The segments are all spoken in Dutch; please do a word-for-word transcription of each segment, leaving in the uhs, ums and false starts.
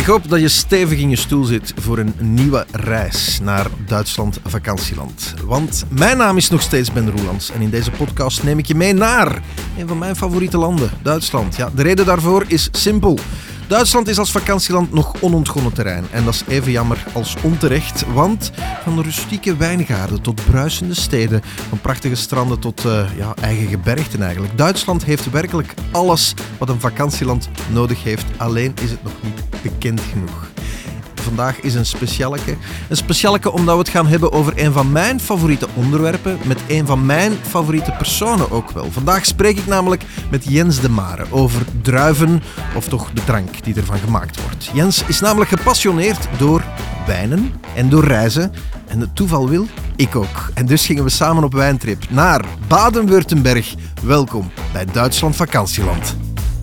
Ik hoop dat je stevig in je stoel zit voor een nieuwe reis naar Duitsland vakantieland. Want mijn naam is nog steeds Ben Roelands en in deze podcast neem ik je mee naar een van mijn favoriete landen, Duitsland. Ja, de reden daarvoor is simpel. Duitsland is als vakantieland nog onontgonnen terrein. En dat is even jammer als onterecht, want van rustieke wijngaarden tot bruisende steden, van prachtige stranden tot uh, ja, eigen gebergten eigenlijk. Duitsland heeft werkelijk alles wat een vakantieland nodig heeft, alleen is het nog niet bekend genoeg. Vandaag is een specialeke. Een specialeke omdat we het gaan hebben over een van mijn favoriete onderwerpen, met een van mijn favoriete personen ook wel. Vandaag spreek ik namelijk met Jens de Mare over druiven, of toch de drank die ervan gemaakt wordt. Jens is namelijk gepassioneerd door wijnen en door reizen. En het toeval wil, ik ook. En dus gingen we samen op wijntrip naar Baden-Württemberg. Welkom bij Duitsland vakantieland.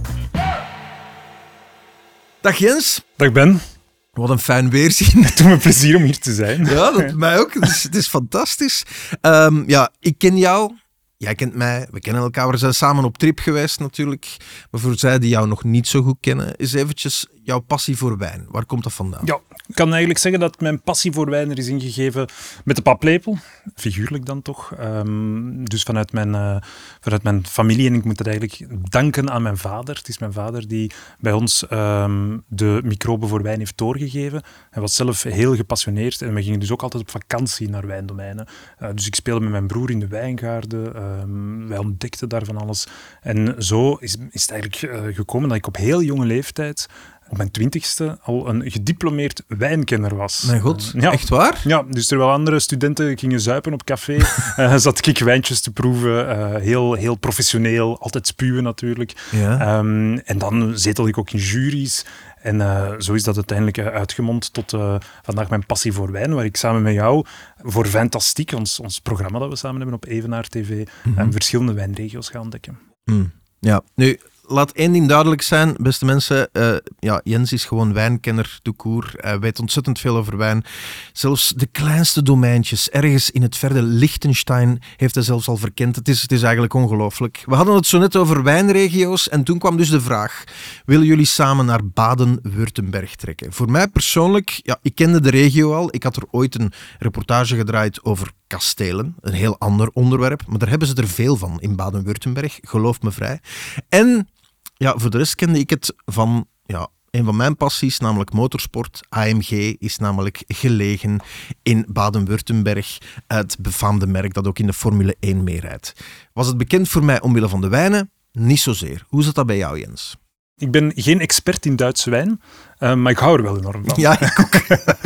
Dag Jens. Dag Ben. Wat een fijn weerzien. Het doet me plezier om hier te zijn. Ja, dat mij ook. Het is, het is fantastisch. Um, ja, ik ken jou. Jij kent mij. We kennen elkaar. We zijn samen op trip geweest natuurlijk. Maar voor zij die jou nog niet zo goed kennen, is eventjes jouw passie voor wijn. Waar komt dat vandaan? Ja, ik kan eigenlijk zeggen dat mijn passie voor wijn er is ingegeven met de paplepel. Figuurlijk dan toch. Um, dus vanuit mijn, uh, vanuit mijn familie. En ik moet het eigenlijk danken aan mijn vader. Het is mijn vader die bij ons um, de microben voor wijn heeft doorgegeven. Hij was zelf heel gepassioneerd. En we gingen dus ook altijd op vakantie naar wijndomeinen. Uh, dus ik speelde met mijn broer in de wijngaarden. Um, wij ontdekten daar van alles. En zo is, is het eigenlijk uh, gekomen dat ik op heel jonge leeftijd, op mijn twintigste, al een gediplomeerd wijnkenner was. Mijn god, uh, ja. Echt waar? Ja, dus terwijl andere studenten gingen zuipen op café, uh, zat ik wijntjes te proeven. Uh, heel, heel professioneel, altijd spuwen natuurlijk. Ja. Um, en dan zetelde ik ook in juries. En uh, zo is dat uiteindelijk uh, uitgemond tot uh, vandaag mijn passie voor wijn, waar ik samen met jou voor Fantastiek, ons, ons programma dat we samen hebben op Evenaar T V, mm-hmm. um, verschillende wijnregio's gaan ontdekken. Mm. Ja, nu, laat één ding duidelijk zijn, beste mensen. Uh, ja, Jens is gewoon wijnkenner tout court. Hij weet ontzettend veel over wijn. Zelfs de kleinste domeintjes, ergens in het verre Liechtenstein, heeft hij zelfs al verkend. Het is, het is eigenlijk ongelooflijk. We hadden het zo net over wijnregio's en toen kwam dus de vraag: willen jullie samen naar Baden-Württemberg trekken? Voor mij persoonlijk, ja, ik kende de regio al. Ik had er ooit een reportage gedraaid over kastelen. Een heel ander onderwerp, maar daar hebben ze er veel van in Baden-Württemberg. Geloof me vrij. En ja, voor de rest kende ik het van ja, een van mijn passies, namelijk motorsport. A M G is namelijk gelegen in Baden-Württemberg, het befaamde merk dat ook in de Formule één meerijdt. Was het bekend voor mij omwille van de wijnen? Niet zozeer. Hoe zat dat bij jou, Jens? Ik ben geen expert in Duitse wijn, uh, maar ik hou er wel enorm van. Ja, ik ook.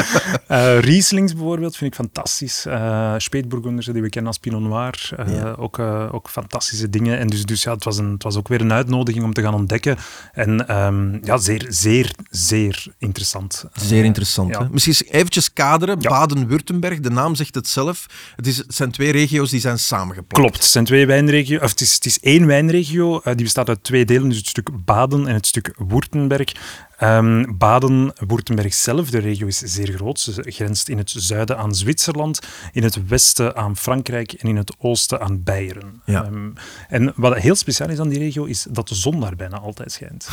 uh, Rieslings bijvoorbeeld vind ik fantastisch. Uh, Spätburgunders, die we kennen als Pinot Noir, uh, ja. ook, uh, ook fantastische dingen. En dus, dus ja, het was, een, het was ook weer een uitnodiging om te gaan ontdekken. En um, ja, zeer, zeer, zeer interessant. Zeer interessant. Uh, ja. Misschien eventjes kaderen. Ja. Baden-Württemberg, de naam zegt het zelf. Het, is, het zijn twee regio's die zijn samengeplakt. Klopt, het zijn twee wijnregio's. Of het is, het is één wijnregio, uh, die bestaat uit twee delen. Dus het stuk Baden en het stuk Württemberg. Um, Baden-Württemberg zelf, de regio is zeer groot. Ze grenst in het zuiden aan Zwitserland, in het westen aan Frankrijk en in het oosten aan Beieren. Ja. Um, en wat heel speciaal is aan die regio, is dat de zon daar bijna altijd schijnt.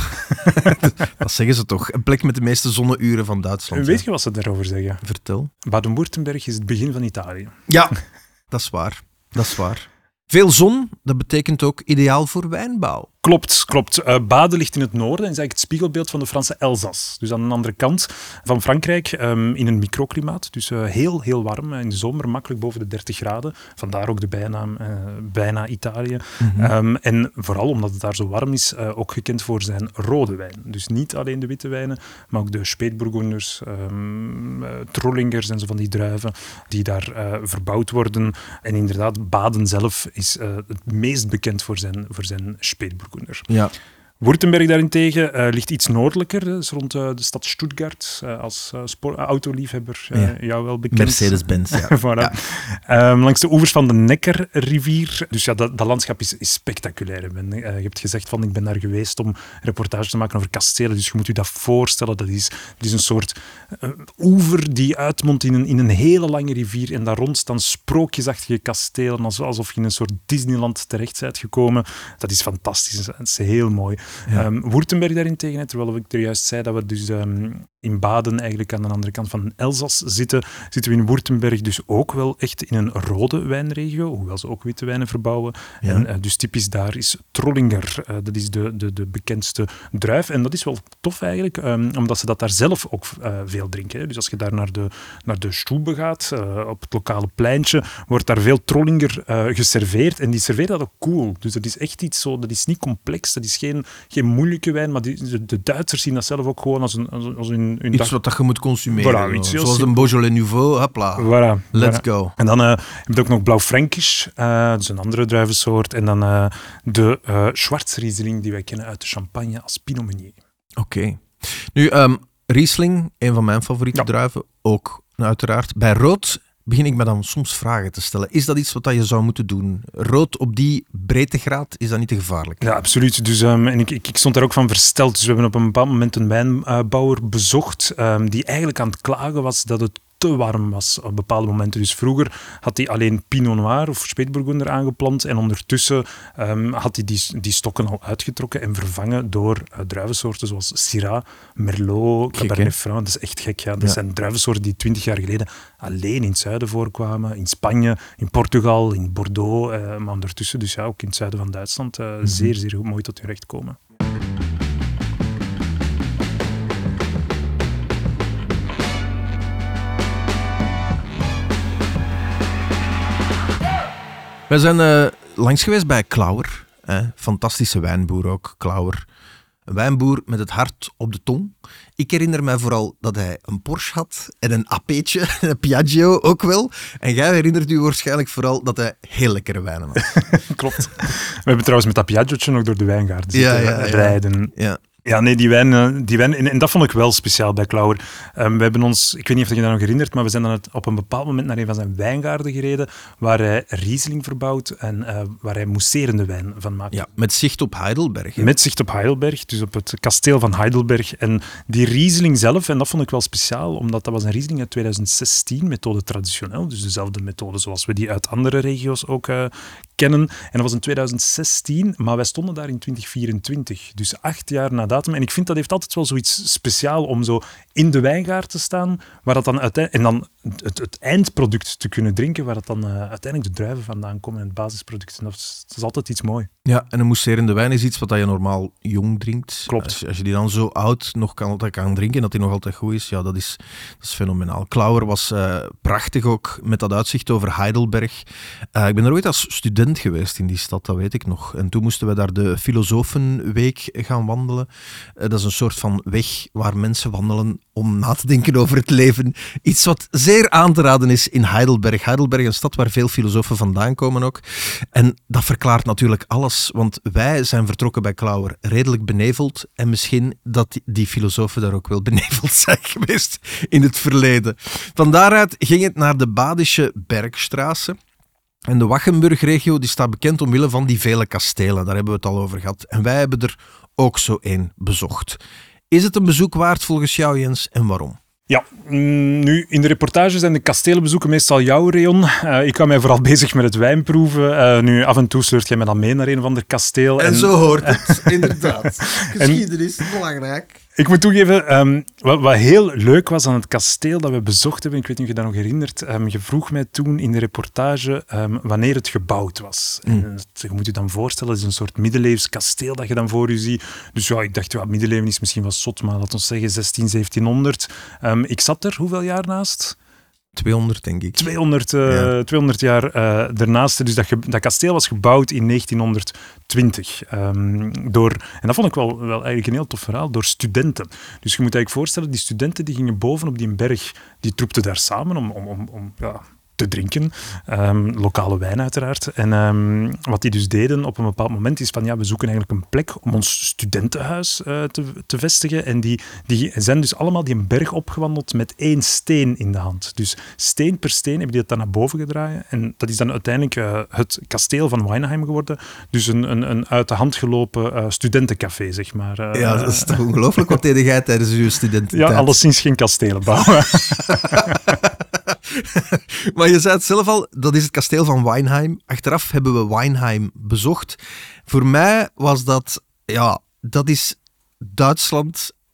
Dat zeggen ze toch. Een plek met de meeste zonneuren van Duitsland. Weet hè? je wat ze daarover zeggen? Vertel. Baden-Württemberg is het begin van Italië. Ja, dat is waar. Dat is waar. Veel zon, dat betekent ook ideaal voor wijnbouw. Klopt, klopt. Uh, Baden ligt in het noorden en is eigenlijk het spiegelbeeld van de Franse Elzas. Dus aan de andere kant van Frankrijk, um, in een microklimaat. Dus uh, heel, heel warm. In de zomer makkelijk boven de dertig graden. Vandaar ook de bijnaam uh, bijna Italië. Mm-hmm. Um, en vooral omdat het daar zo warm is, uh, ook gekend voor zijn rode wijn. Dus niet alleen de witte wijnen, maar ook de Spätburgunders, um, uh, Trollingers en zo van die druiven die daar uh, verbouwd worden. En inderdaad, Baden zelf is uh, het meest bekend voor zijn, voor zijn Spätburgunder. Ja. Württemberg daarentegen uh, ligt iets noordelijker, dus rond uh, de stad Stuttgart, uh, als uh, spoor- autoliefhebber, uh, ja. jou wel bekend. Mercedes-Benz, ja. voilà. ja. Um, langs de oevers van de Neckarrivier. Dus ja, dat, dat landschap is, is spectaculair. Ben, uh, je hebt gezegd van, ik ben daar geweest om reportages te maken over kastelen, dus je moet je dat voorstellen. Dat is, dat is een soort uh, oever die uitmondt in een, in een hele lange rivier en daar rond staan sprookjesachtige kastelen, alsof je in een soort Disneyland terecht bent gekomen. Dat is fantastisch, dat is heel mooi. Ja. Um, Württemberg daarentegen, terwijl ik er juist zei dat we dus um, in Baden, eigenlijk aan de andere kant van Elzas zitten, zitten we in Württemberg dus ook wel echt in een rode wijnregio, hoewel ze ook witte wijnen verbouwen. Ja. En uh, dus typisch daar is Trollinger, uh, dat is de, de, de bekendste druif. En dat is wel tof eigenlijk, um, omdat ze dat daar zelf ook uh, veel drinken. Hè. Dus als je daar naar de, naar de Stube gaat, uh, op het lokale pleintje, wordt daar veel Trollinger uh, geserveerd. En die serveren dat ook cool. Dus dat is echt iets zo, dat is niet complex, dat is geen, geen moeilijke wijn, maar die, de, de Duitsers zien dat zelf ook gewoon als een, als, als een Iets dag... wat dat je moet consumeren. Voilà, iets zoals simpel. een Beaujolais Nouveau, hopla, Voilà, let's voilà. go. En dan uh, heb je ook nog Blauw-Fränkisch, uh, dat is een andere druivensoort. En dan uh, de uh, Schwarzriesling, die wij kennen uit de Champagne als Pinot Meunier. Oké. Okay. Nu, um, Riesling, een van mijn favoriete ja. druiven, ook uiteraard. Bij rood begin ik me dan soms vragen te stellen. Is dat iets wat je zou moeten doen? Rood op die breedtegraad, is dat niet te gevaarlijk? Ja, absoluut. Dus, um, en ik, ik, ik stond daar ook van versteld. Dus we hebben op een bepaald moment een wijnbouwer bezocht um, die eigenlijk aan het klagen was dat het te warm was op bepaalde momenten. Dus vroeger had hij alleen Pinot Noir of Spätburgunder aangeplant en ondertussen um, had hij die, die stokken al uitgetrokken en vervangen door uh, druivensoorten zoals Syrah, Merlot, Cabernet Franc. Dat is echt gek. Ja. Dat ja. zijn druivensoorten die twintig jaar geleden alleen in het zuiden voorkwamen. In Spanje, in Portugal, in Bordeaux. Uh, maar ondertussen dus ja, ook in het zuiden van Duitsland uh, mm-hmm. zeer, zeer goed mooi tot hun recht komen. We zijn uh, langs geweest bij Klauwer. Eh, fantastische wijnboer ook, Klauwer. Een wijnboer met het hart op de tong. Ik herinner mij vooral dat hij een Porsche had en een Apeetje, een Piaggio ook wel. En jij herinnert u waarschijnlijk vooral dat hij heel lekkere wijnen had. Klopt. We hebben trouwens met dat Piaggio'tje nog door de wijngaarden ja, zitten ja, ja. rijden. Ja. Ja, nee, die wijn, die wijn en, en dat vond ik wel speciaal bij Klauwer. Um, we hebben ons, ik weet niet of je dat nog herinnert, maar we zijn dan het, op een bepaald moment naar een van zijn wijngaarden gereden, waar hij Riesling verbouwt en uh, waar hij mousserende wijn van maakt. Ja, met zicht op Heidelberg. Hè? Met zicht op Heidelberg, dus op het kasteel van Heidelberg. En die Riesling zelf, en dat vond ik wel speciaal, omdat dat was een Riesling uit twintig zestien, methode traditioneel, dus dezelfde methode zoals we die uit andere regio's ook uh, kennen. En dat was in twintig zestien, maar wij stonden daar in twintig vierentwintig, dus acht jaar na datum. En ik vind dat heeft altijd wel zoiets speciaal om zo in de wijngaard te staan, waar dat dan uiteindelijk, en dan het, het eindproduct te kunnen drinken, waar dat dan uh, uiteindelijk de druiven vandaan komen en het basisproduct. En dat is, dat is altijd iets moois. Ja, en een mousserende wijn is iets wat je normaal jong drinkt. Klopt. Als je, als je die dan zo oud nog kan, dat kan drinken en dat die nog altijd goed is, ja, dat is, dat is fenomenaal. Klauwer was uh, prachtig ook, met dat uitzicht over Heidelberg. Uh, ik ben er ooit als student geweest in die stad, dat weet ik nog. En toen moesten we daar de Filosofenweek gaan wandelen. Uh, dat is een soort van weg waar mensen wandelen om na te denken over het leven. Iets wat zeer aan te raden is in Heidelberg. Heidelberg, een stad waar veel filosofen vandaan komen ook. En dat verklaart natuurlijk alles, want wij zijn vertrokken bij Klauwer redelijk beneveld en misschien dat die, die filosofen daar ook wel beneveld zijn geweest in het verleden. Van daaruit ging het naar de Badische Bergstraße. En de Wachenburg-regio die staat bekend omwille van die vele kastelen. Daar hebben we het al over gehad. En wij hebben er ook zo één bezocht. Is het een bezoek waard volgens jou, Jens, en waarom? Ja, nu in de reportage zijn de kastelenbezoeken meestal jouw rayon. Uh, ik hou mij vooral bezig met het wijnproeven. Uh, nu, af en toe sleurt jij me dan mee naar een of ander kasteel. En, en zo hoort het, inderdaad. Geschiedenis is belangrijk. Ik moet toegeven, um, wat, wat heel leuk was aan het kasteel dat we bezocht hebben, ik weet niet of je dat nog herinnert, um, je vroeg mij toen in de reportage um, wanneer het gebouwd was. Mm. En het, je moet je dan voorstellen, het is een soort middeleeuws kasteel dat je dan voor je ziet. Dus ja, ik dacht, ja, middeleeuwen is misschien wat zot, maar laten we zeggen zestien, zeventienhonderd. Um, ik zat er hoeveel jaar naast? tweehonderd, denk ik. tweehonderd, uh, ja. tweehonderd jaar uh, ernaast. Dus dat, ge- dat kasteel was gebouwd in negentienhonderdtwintig. Um, door, en dat vond ik wel, wel eigenlijk een heel tof verhaal, door studenten. Dus je moet eigenlijk voorstellen, die studenten die gingen boven op die berg, die troepten daar samen om, om, om, om ja, te drinken. Um, lokale wijn uiteraard. En um, wat die dus deden op een bepaald moment is van, ja, we zoeken eigenlijk een plek om ons studentenhuis uh, te, te vestigen. En die, die zijn dus allemaal die een berg opgewandeld met één steen in de hand. Dus steen per steen hebben die dat dan naar boven gedraaid. En dat is dan uiteindelijk uh, het kasteel van Weinheim geworden. Dus een, een, een uit de hand gelopen uh, studentencafé, zeg maar. Uh, ja, dat is toch ongelooflijk. Wat deed jij tijdens uw studententijd? Ja, alleszins geen kastelen bouwen. Maar je zei het zelf al, dat is het kasteel van Weinheim. Achteraf hebben we Weinheim bezocht. Voor mij was dat, ja, dat is Duitsland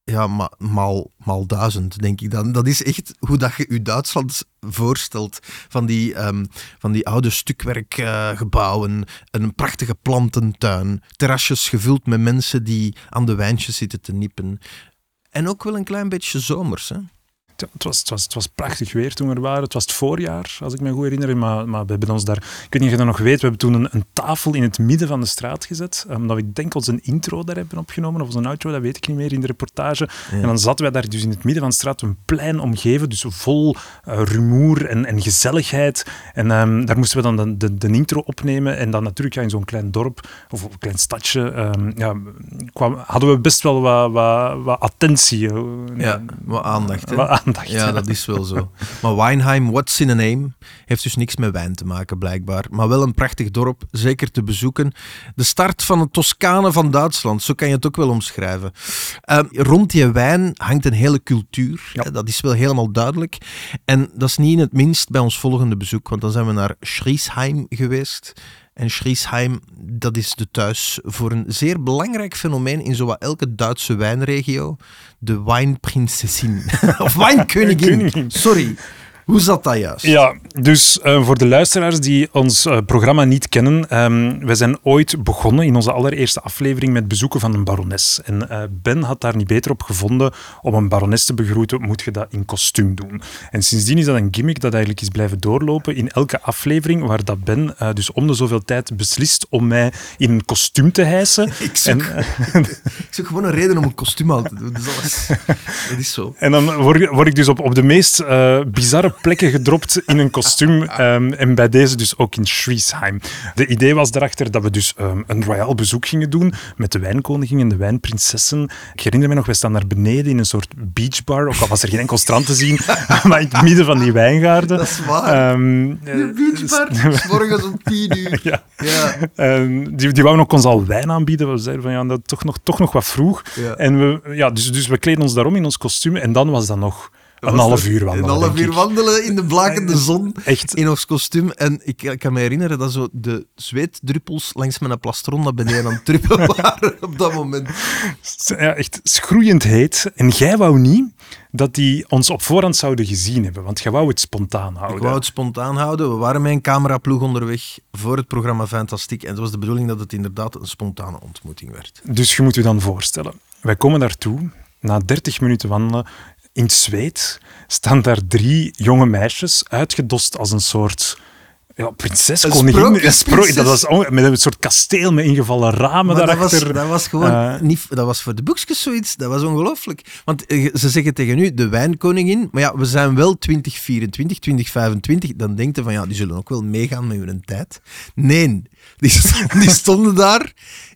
ja, maar maal, maal duizend, denk ik dan. Dat is echt hoe dat je je Duitsland voorstelt. Van die, um, van die oude stukwerkgebouwen, uh, een prachtige plantentuin, terrasjes gevuld met mensen die aan de wijntjes zitten te nippen. En ook wel een klein beetje zomers, hè? Het was, het, was, het was prachtig weer toen we er waren. Het was het voorjaar, als ik me goed herinner. Maar, maar we hebben ons daar... Ik weet niet of je dat nog weet. We hebben toen een, een tafel in het midden van de straat gezet. Omdat we, ik denk, onze intro daar hebben opgenomen. Of onze outro, dat weet ik niet meer, in de reportage. Ja. En dan zaten wij daar dus in het midden van de straat, een plein omgeven. Dus vol uh, rumoer en, en gezelligheid. En um, daar moesten we dan de, de, de intro opnemen. En dan natuurlijk ja, in zo'n klein dorp, of een klein stadje, um, ja, kwam, hadden we best wel wat, wat, wat attentie. Ja, wat aandacht. Hè? Wat aandacht. Ja, ja, dat is wel zo. Maar Weinheim, what's in a name, heeft dus niks met wijn te maken, blijkbaar. Maar wel een prachtig dorp, zeker te bezoeken. De start van het Toscane van Duitsland, zo kan je het ook wel omschrijven. Uh, rond die wijn hangt een hele cultuur. Ja. Dat is wel helemaal duidelijk. En dat is niet in het minst bij ons volgende bezoek, want dan zijn we naar Schriesheim geweest. En Schriesheim, dat is de thuis voor een zeer belangrijk fenomeen in zowat elke Duitse wijnregio. De wijnprinsessin. Of wijnkoningin. Sorry. Hoe zat dat juist? Ja, dus uh, voor de luisteraars die ons uh, programma niet kennen, um, wij zijn ooit begonnen in onze allereerste aflevering met bezoeken van een barones. En uh, Ben had daar niet beter op gevonden. Om een barones te begroeten, moet je dat in kostuum doen. En sindsdien is dat een gimmick dat eigenlijk is blijven doorlopen in elke aflevering, waar dat Ben uh, dus om de zoveel tijd beslist om mij in een kostuum te hijsen. Ik zoek, en, uh, ik zoek gewoon een reden om een kostuum aan te doen. Dus dat, is, dat is zo. En dan word, word ik dus op, op de meest uh, bizarre plekken gedropt in een kostuum. Um, en bij deze dus ook in Schriesheim. De idee was daarachter dat we dus um, een royaal bezoek gingen doen met de wijnkoningin en de wijnprinsessen. Ik herinner me nog, wij staan daar beneden in een soort beachbar, ook al was er geen enkel strand te zien, maar in het midden van die wijngaarden. Dat is waar. Um, de beachbar, s morgens om tien uur. Ja. Ja. Um, die, die wouden ook ons al wijn aanbieden. We zeiden van ja, dat toch nog, toch nog wat vroeg. Ja. En we, ja, dus, dus we kleden ons daarom in ons kostuum en dan was dat nog... Een half uur wandelen. Een half uur wandelen in de blakende zon. Echt. In ons kostuum. En ik, ik kan me herinneren dat zo de zweetdruppels langs mijn plastron naar beneden aan het druppen waren op dat moment. Ja, echt schroeiend heet. En jij wou niet dat die ons op voorhand zouden gezien hebben, want jij wou het spontaan houden. Ik wou het spontaan houden. We waren met een cameraploeg onderweg voor het programma Fantastiek. En het was de bedoeling dat het inderdaad een spontane ontmoeting werd. Dus je moet je dan voorstellen. Wij komen daartoe, na dertig minuten wandelen. In het zweet staan daar drie jonge meisjes, uitgedost als een soort ja, prinses, een koningin. Een spro- dat was on- met een soort kasteel met ingevallen ramen maar daarachter. Dat was, dat was gewoon uh, niet... Dat was voor de boekjes zoiets. Dat was ongelooflijk. Want uh, ze zeggen tegen u, de wijnkoningin, maar ja, we zijn wel twintig vierentwintig, twintig vijfentwintig. Dan denkt je van, ja, die zullen ook wel meegaan met hun tijd. Nee, die, st- die stonden daar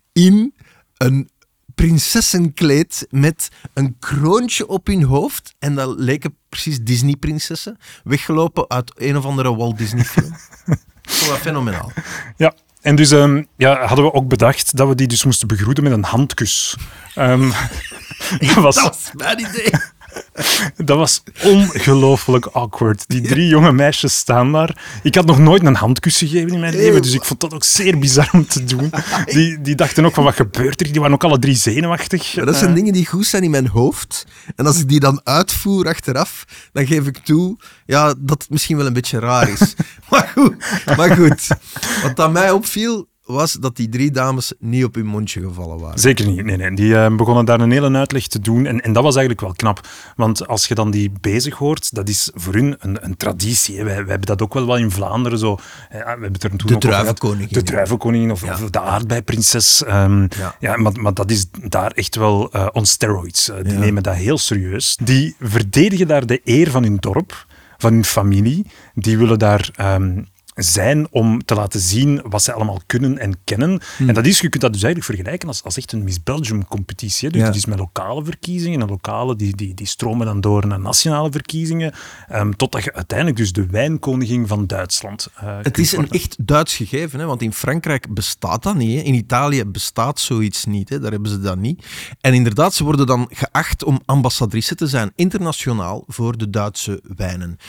in een prinsessenkleed met een kroontje op hun hoofd. En dat leken precies Disney-prinsessen. Weggelopen uit een of andere Walt Disney-film. Dat was fenomenaal. Ja, en dus um, ja, hadden we ook bedacht dat we die dus moesten begroeten met een handkus. Um, dat, was, dat was mijn idee. Dat was ongelooflijk awkward. Die drie jonge meisjes staan daar. Ik had nog nooit een handkus gegeven in mijn leven, dus ik vond dat ook zeer bizar om te doen. Die, die dachten ook van, wat gebeurt er? Die waren ook alle drie zenuwachtig. Maar dat zijn uh. dingen die goed zijn in mijn hoofd. En als ik die dan uitvoer achteraf, dan geef ik toe ja, dat het misschien wel een beetje raar is. maar, goed, maar goed, wat aan mij opviel, was dat die drie dames niet op hun mondje gevallen waren. Zeker niet. Nee, nee. Die uh, begonnen daar een hele uitleg te doen. En, en dat was eigenlijk wel knap. Want als je dan die bezig hoort, dat is voor hun een, een traditie. Hè. Wij, wij hebben dat ook wel wat in Vlaanderen. Zo. Ja, we hebben het er toen de ook druivenkoningin. De druivenkoningin of, ja. of de aardbeiprinses. Um, ja. Ja, maar, maar dat is daar echt wel uh, on steroids. Uh, die ja. nemen dat heel serieus. Die verdedigen daar de eer van hun dorp, van hun familie. Die willen daar... Um, zijn om te laten zien wat zij allemaal kunnen en kennen. Hmm. En dat is, je kunt dat dus eigenlijk vergelijken als, als echt een Miss Belgium-competitie. Dus ja. dat is met lokale verkiezingen. En lokale die, die, die stromen dan door naar nationale verkiezingen. Um, totdat je uiteindelijk dus de wijnkoningin van Duitsland uh, Het is worden. Een echt Duits gegeven, hè? Want in Frankrijk bestaat dat niet. Hè? In Italië bestaat zoiets niet. Hè? Daar hebben ze dat niet. En inderdaad, ze worden dan geacht om ambassadrice te zijn, internationaal, voor de Duitse wijnen.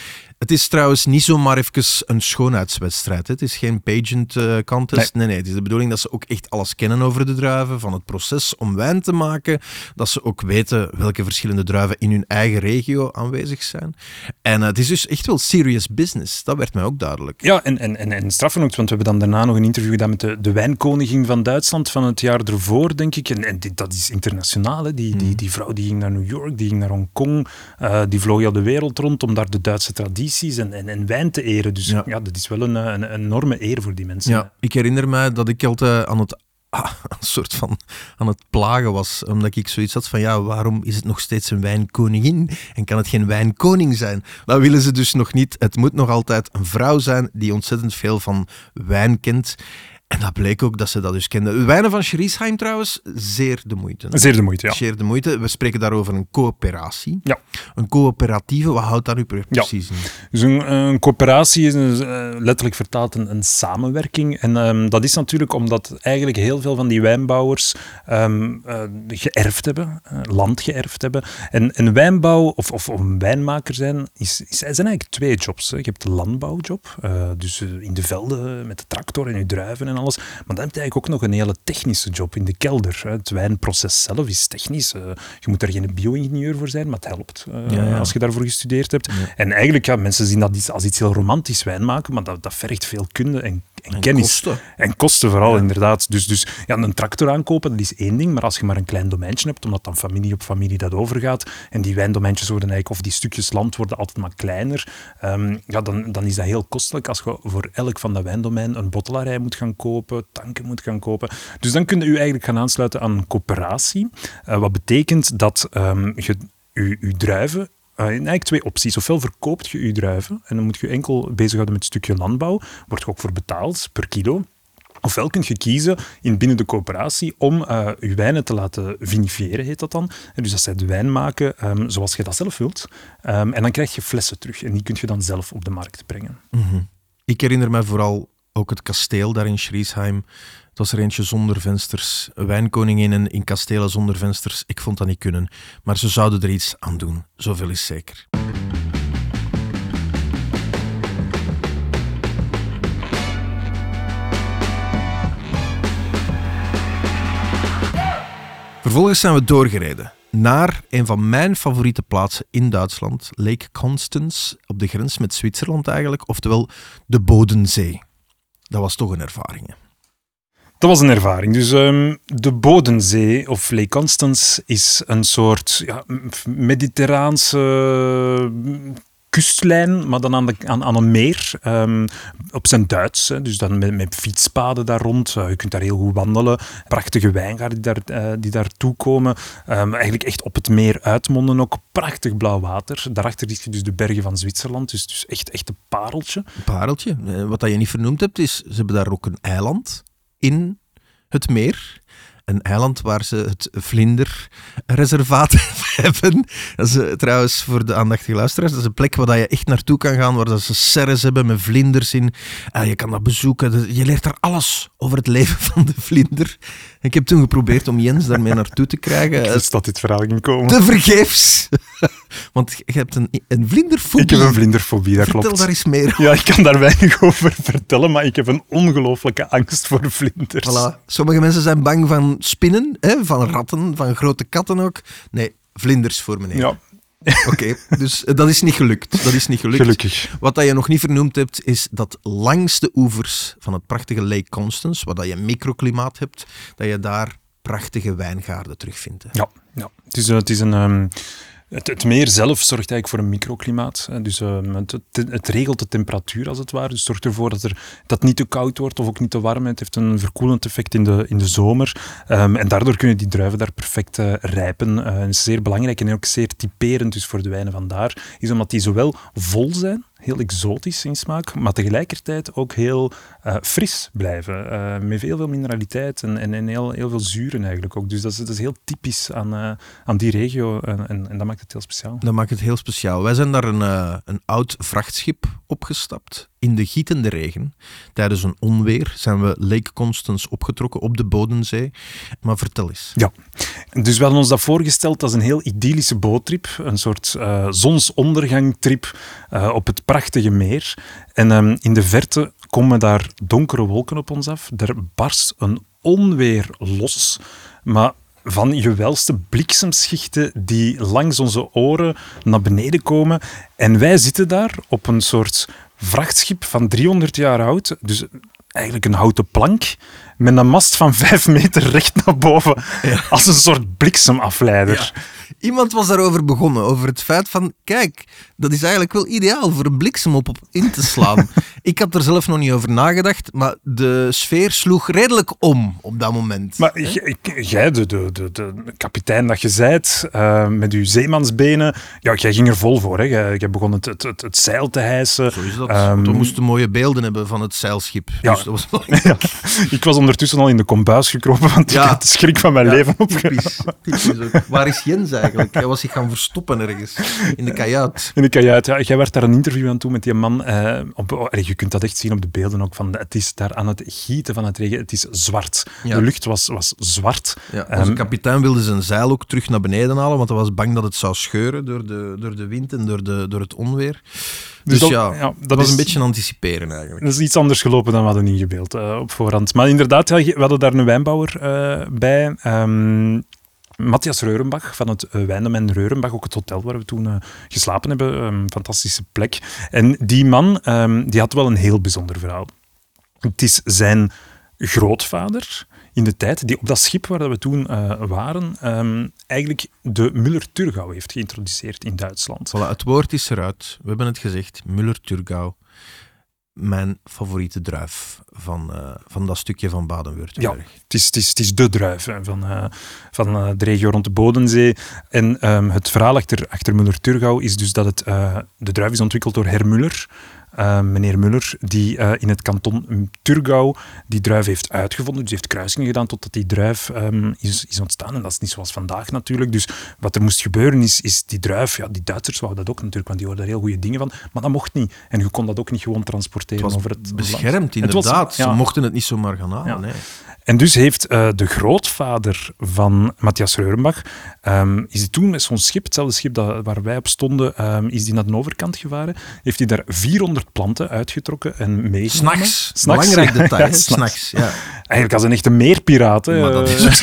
Het is trouwens niet zomaar even een schoonheidswedstrijd. Hè. Het is geen pageant uh, contest. Nee. nee, nee. Het is de bedoeling dat ze ook echt alles kennen over de druiven, van het proces om wijn te maken. Dat ze ook weten welke verschillende druiven in hun eigen regio aanwezig zijn. En uh, het is dus echt wel serious business. Dat werd mij ook duidelijk. Ja, en, en, en, en straffen ook, want we hebben dan daarna nog een interview gedaan met de, de wijnkoningin van Duitsland van het jaar ervoor, denk ik. En, en die, dat is internationaal. Hè. Die, die, die vrouw die ging naar New York, die ging naar Hongkong, uh, die vloog heel de wereld rond om daar de Duitse tradities en, en, en wijn te eren. Dus ja. ja, dat is wel een, een, een enorme eer voor die mensen. Ja, ik herinner mij dat ik altijd aan het Ah, een soort van aan het plagen was, omdat ik zoiets had van ja, waarom is het nog steeds een wijnkoningin en kan het geen wijnkoning zijn? Dat willen ze dus nog niet. Het moet nog altijd een vrouw zijn die ontzettend veel van wijn kent. En dat bleek ook dat ze dat dus kenden. De wijnen van Schriesheim trouwens, zeer de moeite. Zeer de moeite, ja. Zeer de moeite. We spreken daarover een coöperatie. Ja. Een coöperatieve, wat houdt dat nu precies in? Ja. Dus een, een coöperatie is een, uh, letterlijk vertaald een, een samenwerking. En um, dat is natuurlijk omdat eigenlijk heel veel van die wijnbouwers um, uh, geërfd hebben, uh, land geërfd hebben. En een wijnbouw of, of een wijnmaker zijn, is, is, zijn eigenlijk twee jobs. Hè. Je hebt de landbouwjob, uh, dus uh, in de velden met de tractor en je druiven en alles. Maar dan heb je eigenlijk ook nog een hele technische job in de kelder. Het wijnproces zelf is technisch. Je moet daar geen bio-ingenieur voor zijn, maar het helpt uh, ja, ja. als je daarvoor gestudeerd hebt. Ja. En eigenlijk, ja, mensen zien dat als iets heel romantisch wijn maken, maar dat, dat vergt veel kunde en, en, en kennis. Kosten. En kosten vooral, ja. inderdaad. Dus, dus ja, een tractor aankopen, dat is één ding, maar als je maar een klein domeintje hebt, omdat dan familie op familie dat overgaat, en die wijndomeintjes worden eigenlijk, of die stukjes land worden altijd maar kleiner, um, ja, dan, dan is dat heel kostelijk als je voor elk van dat wijndomein een bottelarij moet gaan kopen, tanken moet gaan kopen. Dus dan kun je u eigenlijk gaan aansluiten aan een coöperatie. Uh, wat betekent dat um, je je, je druiven, uh, eigenlijk twee opties. Ofwel verkoopt je je druiven en dan moet je enkel bezighouden met een stukje landbouw. Wordt je ook voor betaald per kilo. Ofwel kun je kiezen in binnen de coöperatie om uh, je wijnen te laten vinifiëren, heet dat dan. En dus dat zij de wijn maken um, zoals je dat zelf wilt. Um, en dan krijg je flessen terug en die kun je dan zelf op de markt brengen. Mm-hmm. Ik herinner me vooral ook het kasteel daar in Schriesheim. Het was er eentje zonder vensters. Wijnkoninginnen in kastelen zonder vensters. Ik vond dat niet kunnen. Maar ze zouden er iets aan doen. Zoveel is zeker. Vervolgens zijn we doorgereden naar een van mijn favoriete plaatsen in Duitsland. Lake Constance, op de grens met Zwitserland eigenlijk. Oftewel de Bodensee. Dat was toch een ervaring, hè? Dat was een ervaring. Dus um, de Bodensee, of Lake Constance, is een soort ja, mediterraanse kustlijn, maar dan aan, de, aan, aan een meer, um, op zijn Duits. Hè, dus dan met, met fietspaden daar rond. Uh, je kunt daar heel goed wandelen. Prachtige wijngaarden die, daar, uh, die daartoe komen. Um, eigenlijk echt op het meer uitmonden ook. Prachtig blauw water. Daarachter ligt je dus de bergen van Zwitserland. Dus, dus echt, echt een pareltje. Een pareltje. Wat je niet vernoemd hebt, is ze hebben daar ook een eiland in het meer. Een eiland waar ze het vlinderreservaat hebben. Dat is uh, trouwens voor de aandachtige luisteraars. Dat is een plek waar je echt naartoe kan gaan, waar ze serres hebben met vlinders in. Uh, je kan dat bezoeken. Je leert daar alles over het leven van de vlinder. Ik heb toen geprobeerd om Jens daarmee naartoe te krijgen. Ik wist dat dit verhaal ging komen. Te vergeefs. Want je hebt een, een vlinderfobie. Ik heb een vlinderfobie, dat Vertel klopt. Vertel daar eens meer over. Ja, ik kan daar weinig over vertellen, maar ik heb een ongelooflijke angst voor vlinders. Voilà. Sommige mensen zijn bang van spinnen, hè, van ratten, van grote katten ook. Nee, vlinders voor meneer. Ja. Oké, okay, dus dat is niet gelukt. Dat is niet gelukt. Gelukkig. Wat dat je nog niet vernoemd hebt, is dat langs de oevers van het prachtige Lake Constance, waar dat je microklimaat hebt, dat je daar prachtige wijngaarden terugvindt. Hè. Ja, ja. Het is, het is een... Um... Het, het meer zelf zorgt eigenlijk voor een microklimaat. Dus uh, het, het, het regelt de temperatuur als het ware. Dus zorgt ervoor dat, er, dat het niet te koud wordt of ook niet te warm. Het heeft een verkoelend effect in de, in de zomer. Um, en daardoor kunnen die druiven daar perfect uh, rijpen. Uh, dat is zeer belangrijk en ook zeer typerend dus voor de wijnen van daar. Is omdat die zowel vol zijn, heel exotisch in smaak, maar tegelijkertijd ook heel uh, fris blijven. Uh, met heel veel mineraliteit en, en, en heel, heel veel zuren eigenlijk ook. Dus dat is, dat is heel typisch aan, uh, aan die regio en, en, en dat maakt het heel speciaal. Dat maakt het heel speciaal. Wij zijn daar een, uh, een oud vrachtschip opgestapt in de gietende regen. Tijdens een onweer zijn we Lake Constance opgetrokken op de Bodensee. Maar vertel eens. Ja, dus we hadden ons dat voorgesteld als een heel idyllische boottrip. Een soort uh, zonsondergangtrip uh, op het prachtige meer. En um, in de verte komen daar donkere wolken op ons af. Er barst een onweer los, maar van gewelste bliksemschichten die langs onze oren naar beneden komen. En wij zitten daar op een soort vrachtschip van driehonderd jaar oud, dus eigenlijk een houten plank, met een mast van vijf meter recht naar boven, ja. Als een soort bliksemafleider. Ja. Iemand was daarover begonnen, over het feit van, kijk, dat is eigenlijk wel ideaal voor een bliksem op, op in te slaan. Ik had er zelf nog niet over nagedacht, maar de sfeer sloeg redelijk om op dat moment. Maar jij, de, de, de, de kapitein dat je zijt, uh, met je zeemansbenen, ja, jij ging er vol voor. Hè? Jij, jij begon het, het, het, het zeil te hijsen. Zo is dat. Um, we moesten mooie beelden hebben van het zeilschip. Ja. Dus dat was wel... ja. Ik was ondertussen al in de kombuis gekropen, want ja. ik had de schrik van mijn ja, leven opgehaald. Typisch, typisch ook. Waar is Jens eigenlijk? Hij was zich gaan verstoppen ergens. In de kajuit. In de kajuit, ja. Jij werd daar een interview aan toe met die man. Uh, op, oh, je kunt dat echt zien op de beelden ook. Van, het is daar aan het gieten van het regen. Het is zwart. Ja. De lucht was, was zwart. Ja, onze um, kapitein wilde zijn zeil ook terug naar beneden halen, want hij was bang dat het zou scheuren door de, door de wind en door, de, door het onweer. Dus, dus dat, ja, ja, dat, dat was is, een beetje anticiperen eigenlijk. Dat is iets anders gelopen dan we hadden ingebeeld uh, op voorhand. Maar inderdaad, ja, we hadden daar een wijnbouwer uh, bij. Um, Matthias Reurenbach van het uh, Wijndomein Reurenbach, ook het hotel waar we toen uh, geslapen hebben. Een um, fantastische plek. En die man um, die had wel een heel bijzonder verhaal. Het is zijn grootvader in de tijd die op dat schip waar we toen uh, waren, um, eigenlijk de Müller-Thurgau heeft geïntroduceerd in Duitsland. Voilà, het woord is eruit. We hebben het gezegd. Müller-Thurgau. Mijn favoriete druif van, uh, van dat stukje van Baden-Württemberg. Ja, het is, het is, het is de druif hè, van, uh, van uh, de regio rond de Bodensee. En um, het verhaal achter, achter Müller-Thurgau is dus dat het, uh, de druif is ontwikkeld door Herr Müller. Uh, meneer Müller, die uh, in het kanton Thurgau die druif heeft uitgevonden. Dus heeft kruisingen gedaan totdat die druif um, is, is ontstaan. En dat is niet zoals vandaag natuurlijk. Dus wat er moest gebeuren is, is die druif... Ja, die Duitsers wouden dat ook natuurlijk, want die hoorden daar heel goede dingen van. Maar dat mocht niet. En je kon dat ook niet gewoon transporteren het was over het beschermd, land. inderdaad. Het was, ja. Ze mochten het niet zomaar gaan halen. Ja. Nee. En dus heeft uh, de grootvader van Matthias Reurenbach, um, is hij toen met zo'n schip, hetzelfde schip dat, waar wij op stonden, um, is die naar de overkant gevaren, heeft hij daar vierhonderd planten uitgetrokken en meegenomen. S'nachts. Belangrijk detail. Ja, S'nachts, ja. Eigenlijk als een echte meerpiraat. Hè. Maar dat is...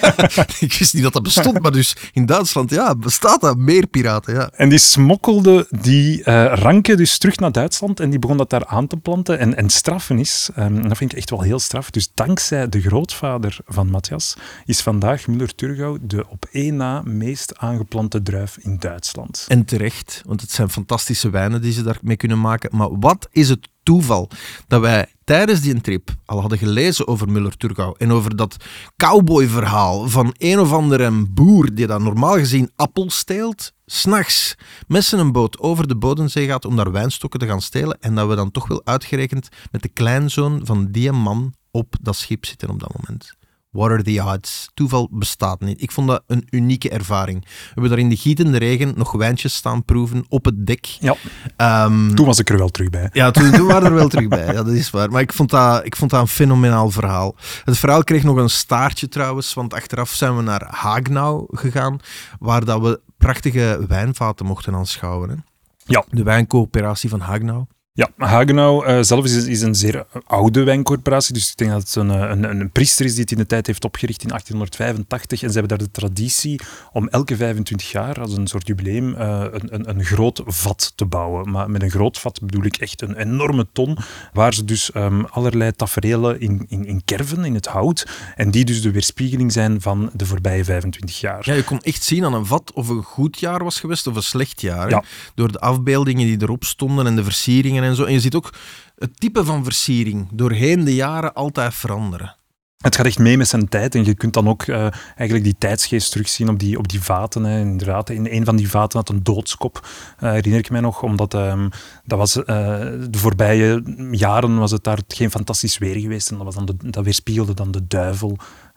Ik wist niet dat dat bestond, maar dus in Duitsland ja, bestaat dat, meerpiraten. Ja. En die smokkelde die uh, ranken dus terug naar Duitsland en die begon dat daar aan te planten. En, en straffen is, um, dat vind ik echt wel heel straf, dus dankzij de grootvader van Matthias is vandaag Müller-Thurgau de op één na meest aangeplante druif in Duitsland. En terecht, want het zijn fantastische wijnen die ze daarmee kunnen maken. Maar wat is het toeval dat wij tijdens die trip al hadden gelezen over Müller-Thurgau en over dat cowboyverhaal van een of andere boer die dan normaal gezien appels steelt, 's nachts met zijn boot over de Bodensee gaat om daar wijnstokken te gaan stelen en dat we dan toch wel uitgerekend met de kleinzoon van die man op dat schip zitten op dat moment. What are the odds? Toeval bestaat niet. Ik vond dat een unieke ervaring. We hebben daar in de gietende regen nog wijntjes staan proeven op het dek. Ja. Um, toen was ik er wel terug bij. Ja, toen, toen waren we er wel terug bij. Ja, dat is waar. Maar ik vond, dat, ik vond dat een fenomenaal verhaal. Het verhaal kreeg nog een staartje trouwens, want achteraf zijn we naar Hagenau gegaan, waar dat we prachtige wijnvaten mochten aanschouwen. Hè? Ja. De wijncoöperatie van Hagenau. Ja, Hagenau uh, zelf is, is een zeer oude wijncorporatie, dus ik denk dat het een, een, een priester is die het in de tijd heeft opgericht in achttienhonderdvijfentachtig en ze hebben daar de traditie om elke vijfentwintig jaar, als een soort jubileum, uh, een, een, een groot vat te bouwen. Maar met een groot vat bedoel ik echt een enorme ton, waar ze dus um, allerlei taferelen in, in, in kerven, in het hout, en die dus de weerspiegeling zijn van de voorbije vijfentwintig jaar. Ja, je kon echt zien aan een vat of een goed jaar was geweest of een slecht jaar. Ja. Door de afbeeldingen die erop stonden en de versieringen en zo. En je ziet ook het type van versiering doorheen de jaren altijd veranderen. Het gaat echt mee met zijn tijd en je kunt dan ook uh, eigenlijk die tijdsgeest terugzien op die, op die vaten. Hè. Inderdaad, in een van die vaten had een doodskop, uh, herinner ik mij nog, omdat um, dat was, uh, de voorbije jaren was het daar geen fantastisch weer geweest en dat, was dan de, dat weerspiegelde dan de duivel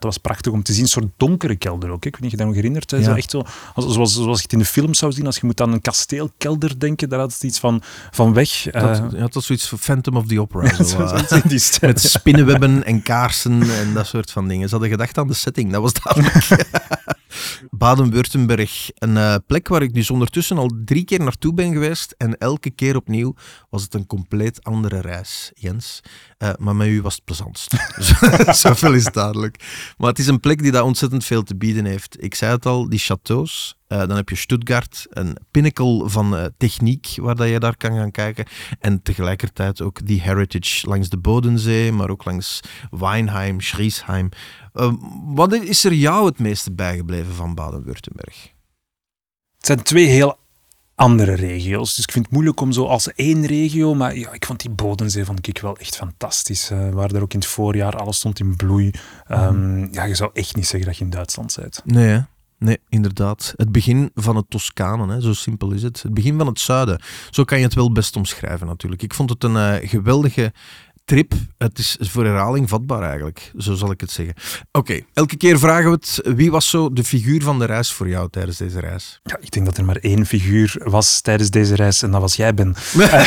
was prachtig om te zien. Een soort donkere kelder ook. Hè. Ik weet niet of je dat nog herinnert. Hè. Ja. Zo echt zo, zoals, zoals je het in de film zou zien. Als je moet aan een kasteelkelder denken, daar had het iets van, van weg. Dat, Uh, ja, dat is zoiets van Phantom of the Opera. Zo, uh, zoals in die stijl. met spinnenwebben en kaarsen en dat soort van dingen. Ze hadden gedacht aan de setting, dat was duidelijk. Baden-Württemberg, een uh, plek waar ik dus ondertussen al drie keer naartoe ben geweest en elke keer opnieuw was het een compleet andere reis, Jens. Uh, maar met u was het plezantst. Zoveel is duidelijk. Maar het is een plek die daar ontzettend veel te bieden heeft. Ik zei het al, die châteaus. Uh, dan heb je Stuttgart, een pinnacle van uh, techniek waar dat je daar kan gaan kijken. En tegelijkertijd ook die heritage langs de Bodensee, maar ook langs Weinheim, Schriesheim. Uh, wat is er jou het meeste bijgebleven van Baden-Württemberg? Het zijn twee heel andere regio's. Dus ik vind het moeilijk om zo als één regio, maar ja, ik vond die Bodensee vond ik wel echt fantastisch. Uh, waar er ook in het voorjaar alles stond in bloei. Um, mm. Ja, je zou echt niet zeggen dat je in Duitsland bent. Nee, hè? Nee, inderdaad. Het begin van het Toscanen, hè? Zo simpel is het. Het begin van het zuiden. Zo kan je het wel best omschrijven natuurlijk. Ik vond het een uh, geweldige trip. Het is voor herhaling vatbaar eigenlijk, zo zal ik het zeggen. Oké, okay, elke keer vragen we het. Wie was zo de figuur van de reis voor jou tijdens deze reis? Ja, ik denk dat er maar één figuur was tijdens deze reis en dat was jij, Ben.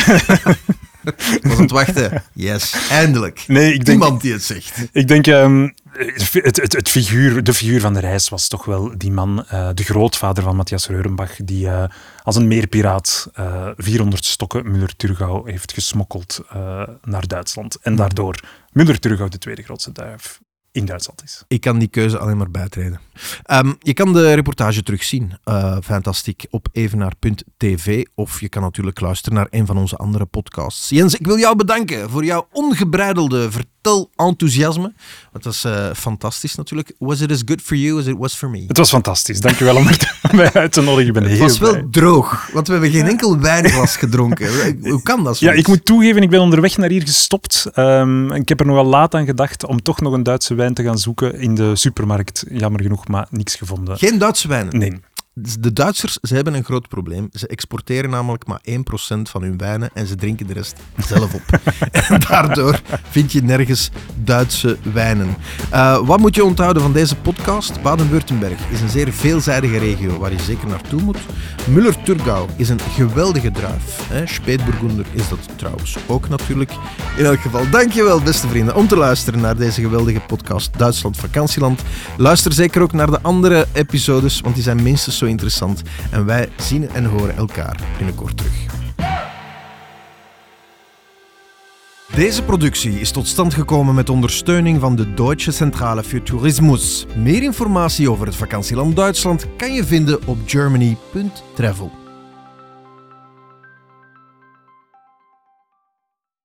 Ik was aan het wachten. Yes, eindelijk. Nee, ik denk, Iemand die het zegt. Ik denk, um, het, het, het figuur, de figuur van de reis was toch wel die man, uh, de grootvader van Matthias Reurenbach, die uh, als een meerpiraat uh, vierhonderd stokken Müller-Thurgau heeft gesmokkeld uh, naar Duitsland. En daardoor Müller-Thurgau de tweede grootste duif in Duitsland is. Ik kan die keuze alleen maar bijtreden. Um, je kan de reportage terugzien, uh, fantastiek, op evenaar punt t v. Of je kan natuurlijk luisteren naar een van onze andere podcasts. Jens, ik wil jou bedanken voor jouw ongebreidelde vertel-enthousiasme. Dat was uh, fantastisch natuurlijk. Was it as good for you as it was for me? Het was fantastisch. Dank je wel om mij uit te nodigen. Ik ben heel Het was wel blij. droog, want we hebben geen enkel wijnglas gedronken. Hoe kan dat zo? Ja, ik moet toegeven, ik ben onderweg naar hier gestopt. Um, ik heb er nogal laat aan gedacht om toch nog een Duitse wijn te gaan zoeken in de supermarkt. Jammer genoeg, maar niks gevonden. Geen Duitse wijnen? Nee. De Duitsers, ze hebben een groot probleem. Ze exporteren namelijk maar één procent van hun wijnen en ze drinken de rest zelf op. En daardoor vind je nergens Duitse wijnen. Uh, wat moet je onthouden van deze podcast? Baden-Württemberg is een zeer veelzijdige regio waar je zeker naartoe moet. Müller-Thurgau is een geweldige druif. Hè? Spätburgunder is dat trouwens ook natuurlijk. In elk geval, dankjewel beste vrienden om te luisteren naar deze geweldige podcast Duitsland Vakantieland. Luister zeker ook naar de andere episodes, want die zijn minstens zo interessant. En wij zien en horen elkaar binnenkort terug. Deze productie is tot stand gekomen met ondersteuning van de Deutsche Zentrale für Tourismus. Meer informatie over het vakantieland Duitsland kan je vinden op germany punt travel.